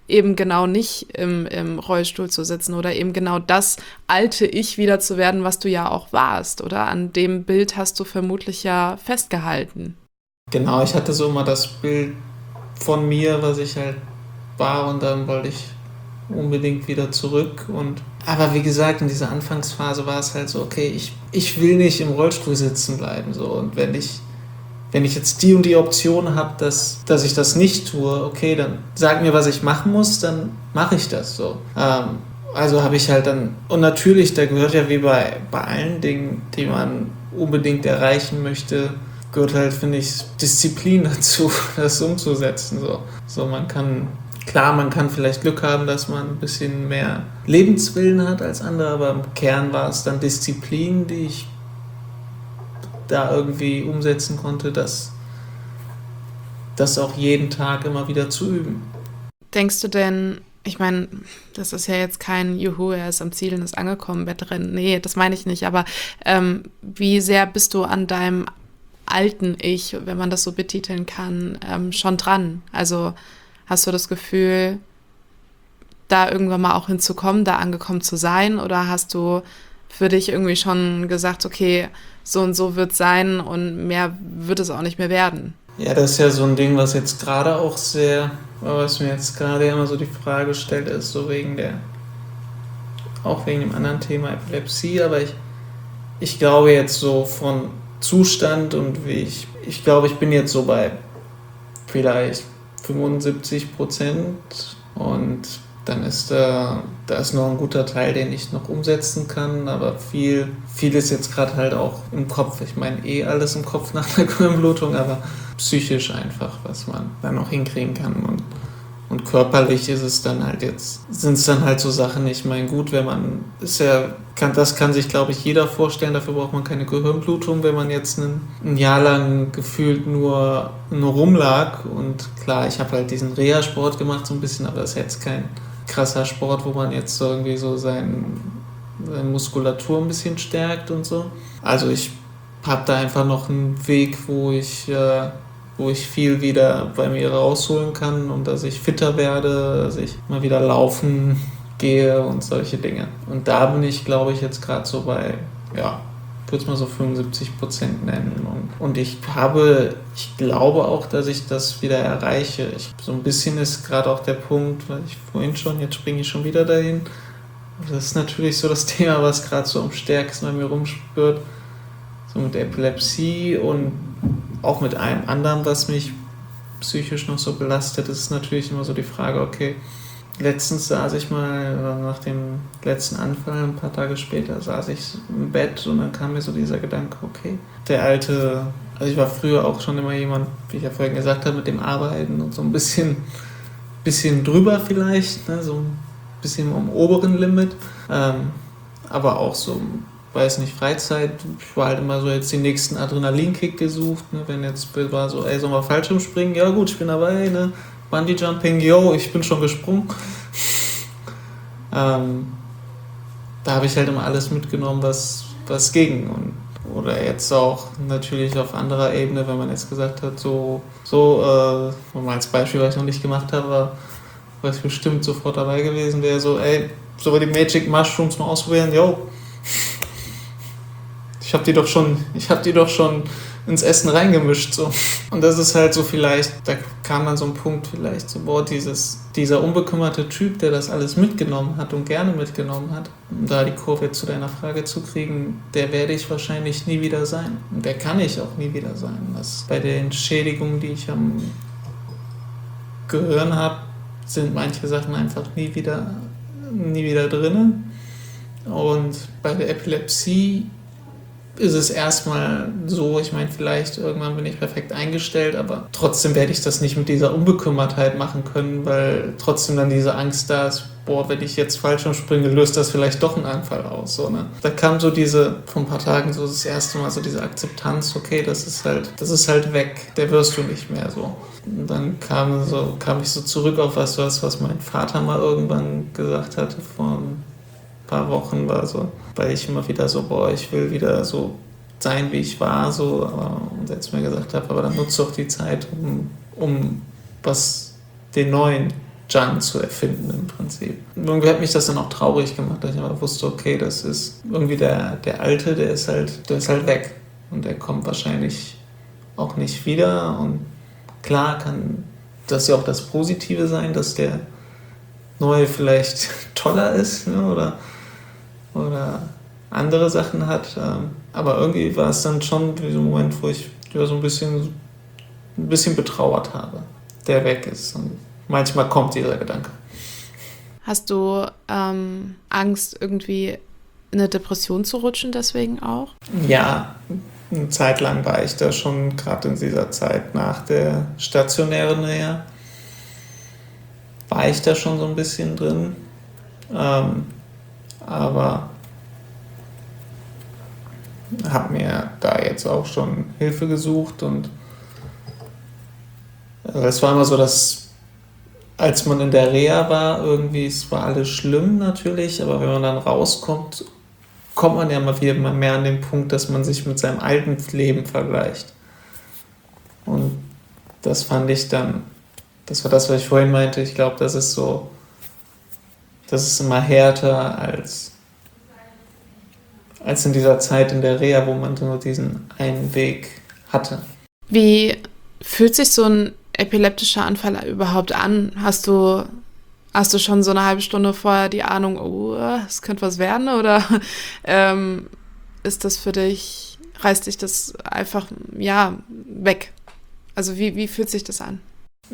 eben genau nicht im Rollstuhl zu sitzen oder eben genau das alte Ich wieder zu werden, was du ja auch warst, oder? An dem Bild hast du vermutlich ja festgehalten. Genau, ich hatte so immer das Bild von mir, was ich halt war, und dann wollte ich unbedingt wieder zurück. Aber wie gesagt, in dieser Anfangsphase war es halt so, okay, ich will nicht im Rollstuhl sitzen bleiben. So. Und wenn ich jetzt die und die Option habe, dass ich das nicht tue, okay, dann sag mir, was ich machen muss, dann mache ich das so. Also habe ich halt dann, und natürlich, da gehört ja wie bei allen Dingen, die man unbedingt erreichen möchte, gehört halt, finde ich, Disziplin dazu, das umzusetzen. So man kann vielleicht Glück haben, dass man ein bisschen mehr Lebenswillen hat als andere, aber im Kern war es dann Disziplin, die ich da irgendwie umsetzen konnte, das auch jeden Tag immer wieder zu üben. Denkst du denn, ich meine, das ist ja jetzt kein Juhu, er ist am Ziel und ist angekommen, Wettrennen. Nee, das meine ich nicht, aber wie sehr bist du an deinem alten Ich, wenn man das so betiteln kann, schon dran? Also hast du das Gefühl, da irgendwann mal auch hinzukommen, da angekommen zu sein, oder hast du für dich irgendwie schon gesagt, okay, so und so wird es sein und mehr wird es auch nicht mehr werden? Ja, das ist ja so ein Ding, was jetzt gerade auch was mir jetzt gerade immer so die Frage stellt, ist so auch wegen dem anderen Thema Epilepsie, aber ich glaube jetzt so von Zustand und ich glaube, ich bin jetzt so bei vielleicht 75% und dann ist da ist noch ein guter Teil, den ich noch umsetzen kann, aber viel ist jetzt gerade halt auch im Kopf. Ich meine alles im Kopf nach der Gehirnblutung, aber psychisch einfach, was man dann noch hinkriegen kann. Und körperlich ist es dann halt sind es dann halt so Sachen, ich meine, gut, das kann sich, glaube ich, jeder vorstellen, dafür braucht man keine Gehirnblutung, wenn man jetzt ein Jahr lang gefühlt nur rumlag. Und klar, ich habe halt diesen Reha-Sport gemacht so ein bisschen, aber das ist jetzt kein krasser Sport, wo man jetzt so irgendwie so seine Muskulatur ein bisschen stärkt und so. Also ich habe da einfach noch einen Weg, wo ich viel wieder bei mir rausholen kann und dass ich fitter werde, dass ich mal wieder laufen gehe und solche Dinge. Und da bin ich, glaube ich, jetzt gerade so bei, ja, ich würde es mal so 75% nennen. Und ich glaube auch, dass ich das wieder erreiche. So ein bisschen ist gerade auch der Punkt, weil ich vorhin jetzt springe ich schon wieder dahin. Das ist natürlich so das Thema, was gerade so am stärksten bei mir rumspürt. So mit Epilepsie und auch mit allem anderen, was mich psychisch noch so belastet, ist natürlich immer so die Frage, okay, letztens saß ich mal, nach dem letzten Anfall, ein paar Tage später, saß ich im Bett und dann kam mir so dieser Gedanke, okay, also ich war früher auch schon immer jemand, wie ich ja vorhin gesagt habe, mit dem Arbeiten und so ein bisschen drüber vielleicht, ne, so ein bisschen am oberen Limit, aber auch so, weiß nicht, Freizeit, ich war halt immer so jetzt den nächsten Adrenalinkick gesucht, ne, wenn jetzt war so, sollen wir Fallschirm springen? Ja gut, ich bin dabei, ne, Bungee Jumping, ich bin schon gesprungen. Da habe ich halt immer alles mitgenommen, was ging. Oder jetzt auch natürlich auf anderer Ebene, wenn man jetzt gesagt hat, mal als Beispiel, was ich noch nicht gemacht habe, war, was bestimmt sofort dabei gewesen wäre, sollen wir die Magic Mushrooms mal ausprobieren? Ich habe die doch schon ins Essen reingemischt, so. Und das ist halt so vielleicht, da kam dann so ein Punkt vielleicht so, dieser unbekümmerte Typ, der das alles mitgenommen hat und gerne mitgenommen hat, um da die Kurve zu deiner Frage zu kriegen, der werde ich wahrscheinlich nie wieder sein. Und der kann ich auch nie wieder sein. Bei den Schädigungen, die ich am Gehirn habe, sind manche Sachen einfach nie wieder drin. Und bei der Epilepsie ist es erstmal so, ich meine, vielleicht irgendwann bin ich perfekt eingestellt, aber trotzdem werde ich das nicht mit dieser Unbekümmertheit machen können, weil trotzdem dann diese Angst da ist, wenn ich jetzt Fallschirm springe, löst das vielleicht doch einen Anfall aus. So, ne? Da kam so vor ein paar Tagen so das erste Mal so diese Akzeptanz, okay, das ist halt weg, der wirst du nicht mehr so. Und dann kam ich so zurück auf was mein Vater mal irgendwann gesagt hatte vor ein paar Wochen, war so, weil ich immer wieder so, ich will wieder so sein, wie ich war, so, und jetzt mir gesagt habe, aber dann nutzt doch die Zeit, um den neuen Can zu erfinden im Prinzip. Irgendwie hat mich das dann auch traurig gemacht, dass ich aber wusste, okay, das ist irgendwie der Alte, der ist halt weg. Und der kommt wahrscheinlich auch nicht wieder. Und klar kann das ja auch das Positive sein, dass der Neue vielleicht toller ist, ne, oder andere Sachen hat. Aber irgendwie war es dann schon so ein Moment, wo ich so ein bisschen betrauert habe, der weg ist. Und manchmal kommt dieser Gedanke. Hast du Angst, irgendwie in eine Depression zu rutschen deswegen auch? Ja, eine Zeit lang war ich da schon, gerade in dieser Zeit nach der stationären Reha, war ich da schon so ein bisschen drin. Aber habe mir da jetzt auch schon Hilfe gesucht und es war immer so, dass als man in der Reha war, irgendwie, es war alles schlimm natürlich, aber wenn man dann rauskommt, kommt man ja mal wieder mehr an den Punkt, dass man sich mit seinem alten Leben vergleicht. Und das fand ich dann, das war das, was ich vorhin meinte, ich glaube, das ist immer härter als in dieser Zeit in der Reha, wo man nur diesen einen Weg hatte. Wie fühlt sich so ein epileptischer Anfall überhaupt an? Hast du schon so eine halbe Stunde vorher die Ahnung, oh, es könnte was werden? Oder ist das für dich, reißt dich das einfach, weg? Also wie fühlt sich das an?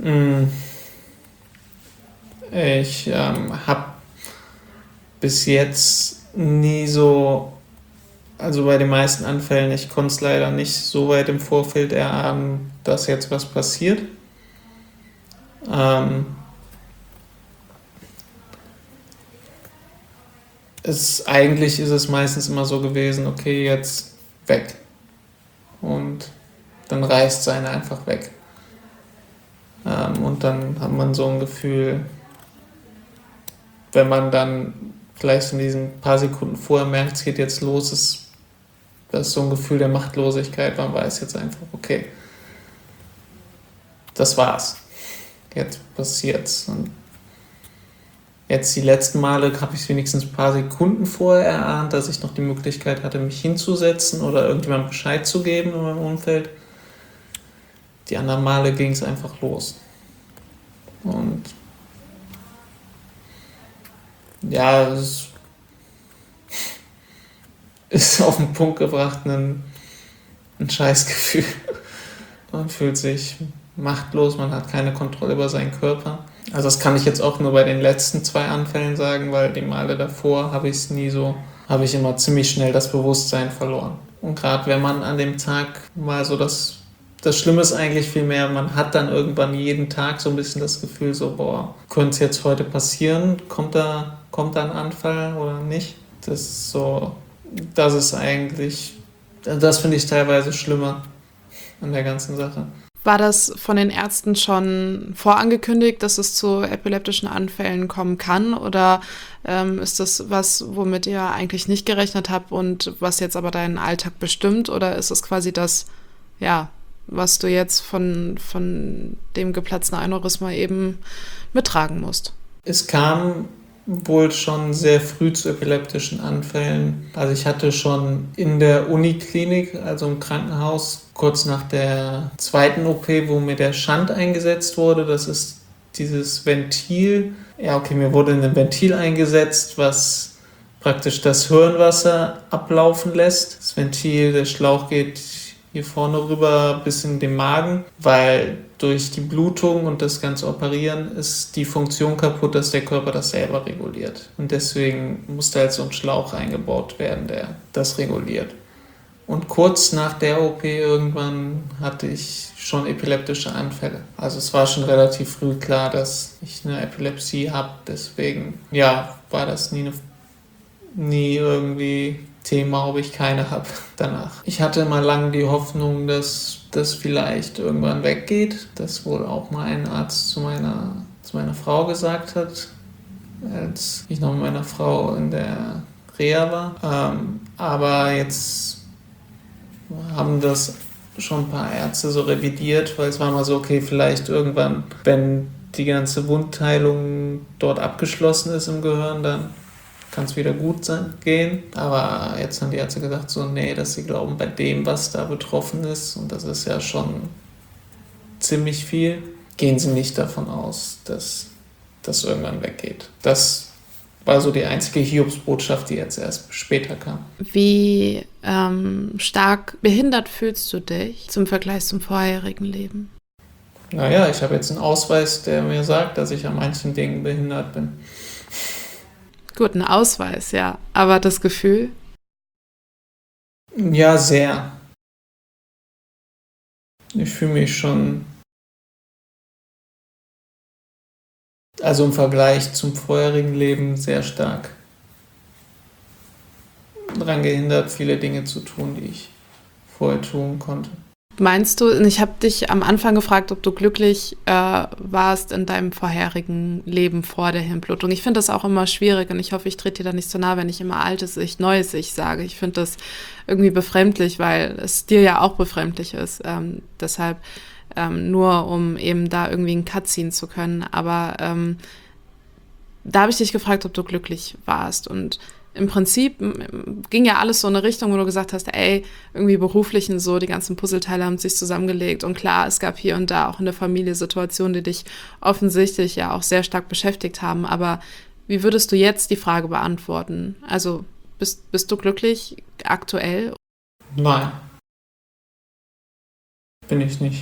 Ich habe bis jetzt nie so, also bei den meisten Anfällen, ich konnte es leider nicht so weit im Vorfeld erahnen, dass jetzt was passiert. Eigentlich ist es meistens immer so gewesen, okay, jetzt weg. Und dann reißt es einen einfach weg. Und dann hat man so ein Gefühl, wenn man dann vielleicht in diesen paar Sekunden vorher merkt, es geht jetzt los, das ist so ein Gefühl der Machtlosigkeit, man weiß jetzt einfach, okay, das war's. Jetzt passiert's. Und jetzt die letzten Male habe ich es wenigstens ein paar Sekunden vorher erahnt, dass ich noch die Möglichkeit hatte, mich hinzusetzen oder irgendjemandem Bescheid zu geben in meinem Umfeld. Die anderen Male ging es einfach los. Und ja, es ist auf den Punkt gebracht ein Scheißgefühl. Man fühlt sich machtlos, man hat keine Kontrolle über seinen Körper. Also das kann ich jetzt auch nur bei den letzten 2 Anfällen sagen, weil die Male davor habe ich immer ziemlich schnell das Bewusstsein verloren. Und gerade wenn man an dem Tag mal so das Schlimme ist eigentlich vielmehr, man hat dann irgendwann jeden Tag so ein bisschen das Gefühl so, boah, könnte es jetzt heute passieren? Kommt da ein Anfall oder nicht? Das finde ich teilweise schlimmer an der ganzen Sache. War das von den Ärzten schon vorangekündigt, dass es zu epileptischen Anfällen kommen kann? Oder ist das was, womit ihr eigentlich nicht gerechnet habt und was jetzt aber deinen Alltag bestimmt? Oder ist es quasi das, was du jetzt von dem geplatzten Aneurysma eben mittragen musst? Es kam wohl schon sehr früh zu epileptischen Anfällen. Also ich hatte schon in der Uniklinik, also im Krankenhaus, kurz nach der 2. OP, wo mir der Shunt eingesetzt wurde, das ist dieses Ventil. Mir wurde ein Ventil eingesetzt, was praktisch das Hirnwasser ablaufen lässt. Das Ventil, der Schlauch geht hier vorne rüber bis in den Magen, weil durch die Blutung und das ganze Operieren ist die Funktion kaputt, dass der Körper das selber reguliert. Und deswegen musste halt so ein Schlauch eingebaut werden, der das reguliert. Und kurz nach der OP irgendwann hatte ich schon epileptische Anfälle. Also es war schon relativ früh klar, dass ich eine Epilepsie habe. Deswegen, war das nie irgendwie Thema, ob ich keine habe danach. Ich hatte immer lange die Hoffnung, dass das vielleicht irgendwann weggeht. Das wohl auch mal ein Arzt zu meiner Frau gesagt hat, als ich noch mit meiner Frau in der Reha war. Aber jetzt haben das schon ein paar Ärzte so revidiert, weil es war mal so, okay, vielleicht irgendwann, wenn die ganze Wundheilung dort abgeschlossen ist im Gehirn, dann kann es wieder gut gehen. Aber jetzt haben die Ärzte gesagt, so, nee, dass sie glauben, bei dem, was da betroffen ist, und das ist ja schon ziemlich viel, gehen sie nicht davon aus, dass das irgendwann weggeht. Das war so die einzige Hiobsbotschaft, die jetzt erst später kam. Wie stark behindert fühlst du dich zum Vergleich zum vorherigen Leben? Naja, ich habe jetzt einen Ausweis, der mir sagt, dass ich an manchen Dingen behindert bin. Gut, ein Ausweis, ja. Aber das Gefühl? Ja, sehr. Ich fühle mich schon, also im Vergleich zum vorherigen Leben, sehr stark daran gehindert, viele Dinge zu tun, die ich vorher tun konnte. Meinst du, ich habe dich am Anfang gefragt, ob du glücklich warst in deinem vorherigen Leben vor der Hirnblutung. Ich finde das auch immer schwierig und ich hoffe, ich trete dir da nicht so nah, wenn ich immer altes Ich, neues Ich sage. Ich finde das irgendwie befremdlich, weil es dir ja auch befremdlich ist. Deshalb nur, um eben da irgendwie einen Cut ziehen zu können. Aber da habe ich dich gefragt, ob du glücklich warst. Und im Prinzip ging ja alles so in eine Richtung, wo du gesagt hast, ey, irgendwie beruflich und so, die ganzen Puzzleteile haben sich zusammengelegt. Und klar, es gab hier und da auch in der Familie Situationen, die dich offensichtlich ja auch sehr stark beschäftigt haben. Aber wie würdest du jetzt die Frage beantworten? Also bist du glücklich aktuell? Nein. Bin ich nicht.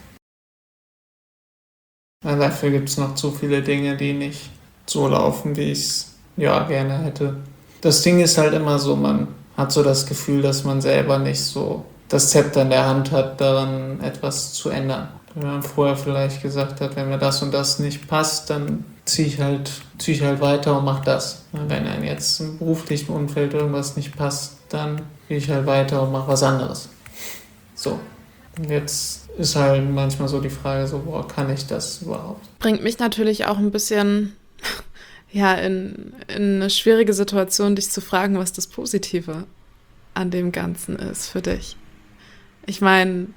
Ja, dafür gibt es noch zu viele Dinge, die nicht so laufen, wie ich es gerne hätte. Das Ding ist halt immer so, man hat so das Gefühl, dass man selber nicht so das Zepter in der Hand hat, daran etwas zu ändern. Wenn man vorher vielleicht gesagt hat, wenn mir das und das nicht passt, dann ziehe ich halt weiter und mache das. Wenn einem jetzt im beruflichen Umfeld irgendwas nicht passt, dann gehe ich halt weiter und mache was anderes. So. Und jetzt ist halt manchmal so die Frage, so, kann ich das überhaupt? Bringt mich natürlich auch ein bisschen in eine schwierige Situation, dich zu fragen, was das Positive an dem Ganzen ist für dich. Ich meine,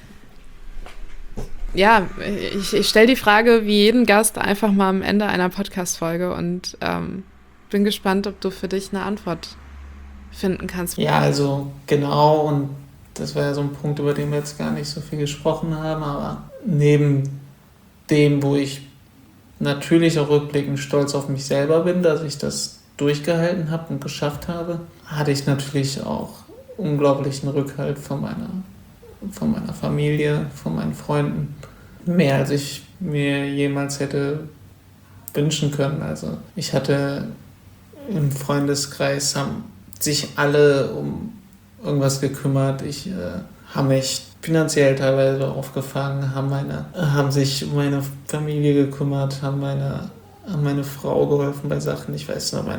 ja, ich stelle die Frage wie jeden Gast einfach mal am Ende einer Podcast-Folge und bin gespannt, ob du für dich eine Antwort finden kannst. Ja, also genau, und das war ja so ein Punkt, über den wir jetzt gar nicht so viel gesprochen haben, aber neben dem, wo ich natürlich auch rückblickend stolz auf mich selber bin, dass ich das durchgehalten habe und geschafft habe, hatte ich natürlich auch unglaublichen Rückhalt von meiner Familie, von meinen Freunden. Mehr als ich mir jemals hätte wünschen können. Also ich hatte im Freundeskreis, haben sich alle um irgendwas gekümmert. Ich habe mich finanziell teilweise aufgefangen, haben sich um meine Familie gekümmert, haben meine Frau geholfen bei Sachen. Ich weiß noch,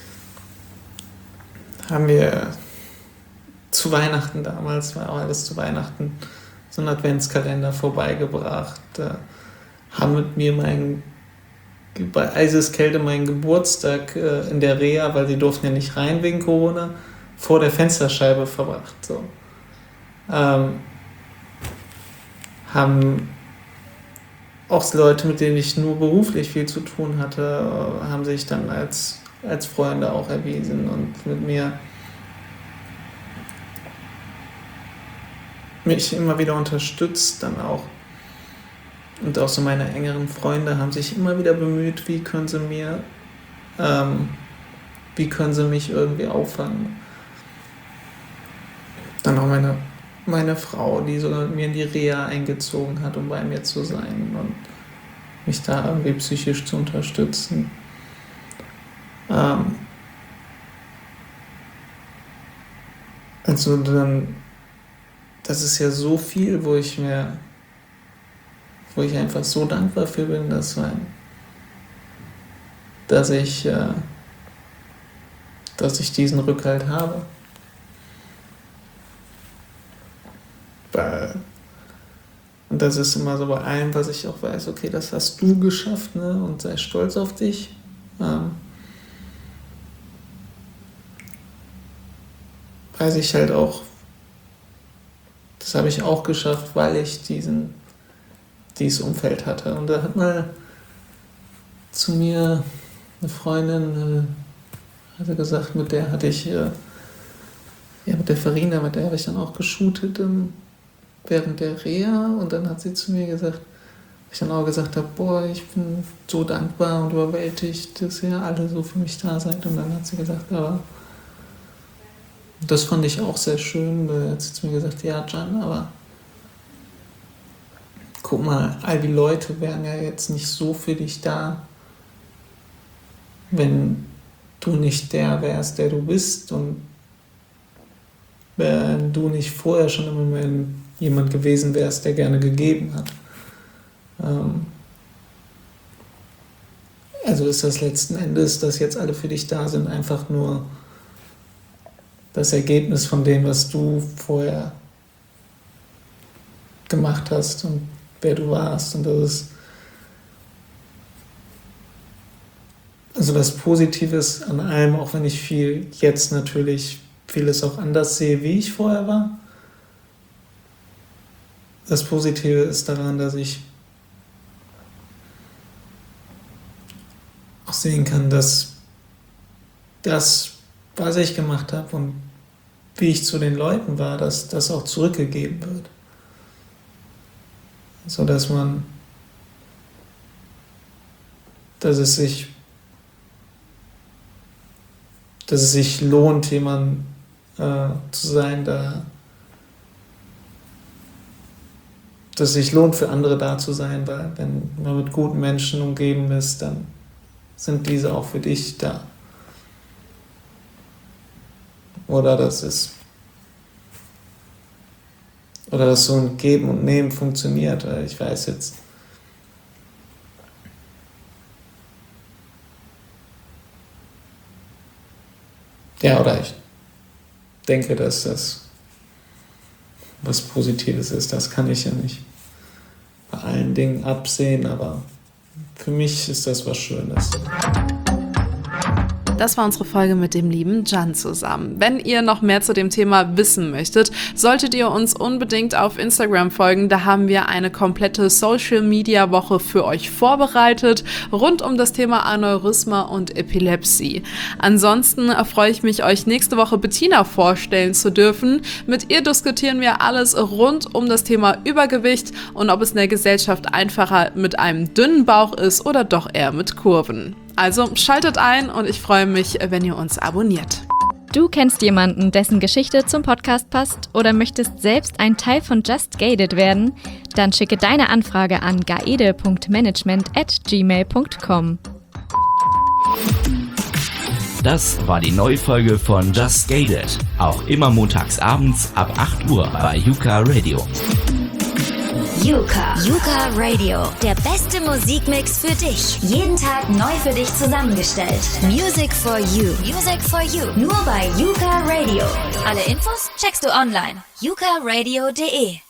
haben wir zu Weihnachten damals, war auch alles zu Weihnachten, so einen Adventskalender vorbeigebracht, haben mit mir bei Eiseskälte meinen Geburtstag in der Reha, weil sie durften ja nicht rein wegen Corona, vor der Fensterscheibe verbracht. So. Haben auch Leute, mit denen ich nur beruflich viel zu tun hatte, haben sich dann als Freunde auch erwiesen und mit mich immer wieder unterstützt dann auch. Und auch so meine engeren Freunde haben sich immer wieder bemüht, wie können sie mich irgendwie auffangen. Dann auch meine Frau, die sogar mit mir in die Reha eingezogen hat, um bei mir zu sein und mich da irgendwie psychisch zu unterstützen. Also dann, das ist ja so viel, wo ich einfach so dankbar für bin, dass ich diesen Rückhalt habe. Und das ist immer so bei allem, was ich auch weiß, okay, das hast du geschafft, ne? Und sei stolz auf dich. Weiß ich halt auch, das habe ich auch geschafft, weil ich dieses Umfeld hatte. Und da hat mal zu mir eine Freundin, hatte gesagt, mit der hatte ich, mit der Farina, mit der habe ich dann auch geshootet während der Reha, und dann hat sie zu mir gesagt, ich dann auch gesagt habe, boah, ich bin so dankbar und überwältigt, dass ihr alle so für mich da seid. Und dann hat sie gesagt, aber das fand ich auch sehr schön. Da hat sie zu mir gesagt, ja, Can, aber guck mal, all die Leute wären ja jetzt nicht so für dich da, wenn du nicht der wärst, der du bist, und wenn du nicht vorher schon immer jemand gewesen wärst, der gerne gegeben hat. Also ist das letzten Endes, dass jetzt alle für dich da sind, einfach nur das Ergebnis von dem, was du vorher gemacht hast und wer du warst. Und das ist, also das Positive ist an allem, auch wenn ich jetzt natürlich vieles auch anders sehe, wie ich vorher war. Das Positive ist daran, dass ich auch sehen kann, dass das, was ich gemacht habe und wie ich zu den Leuten war, dass das auch zurückgegeben wird. So dass es sich lohnt, jemand zu sein, dass es sich lohnt, für andere da zu sein, weil wenn man mit guten Menschen umgeben ist, dann sind diese auch für dich da. Oder dass so ein Geben und Nehmen funktioniert. Ich weiß jetzt, oder ich denke, dass das was Positives ist. Das kann ich ja nicht bei allen Dingen absehen, aber für mich ist das was Schönes. Das war unsere Folge mit dem lieben Can zusammen. Wenn ihr noch mehr zu dem Thema wissen möchtet, solltet ihr uns unbedingt auf Instagram folgen. Da haben wir eine komplette Social-Media-Woche für euch vorbereitet, rund um das Thema Aneurysma und Epilepsie. Ansonsten freue ich mich, euch nächste Woche Bettina vorstellen zu dürfen. Mit ihr diskutieren wir alles rund um das Thema Übergewicht und ob es in der Gesellschaft einfacher mit einem dünnen Bauch ist oder doch eher mit Kurven. Also schaltet ein und ich freue mich, wenn ihr uns abonniert. Du kennst jemanden, dessen Geschichte zum Podcast passt oder möchtest selbst ein Teil von Just Gated werden? Dann schicke deine Anfrage an gaede.management@gmail.com. Das war die neue Folge von Just Gated. Auch immer montags abends ab 8 Uhr bei Yuka Radio. Yuka Radio. Der beste Musikmix für dich. Jeden Tag neu für dich zusammengestellt. Music for you. Nur bei Yuka Radio. Alle Infos checkst du online. yukaradio.de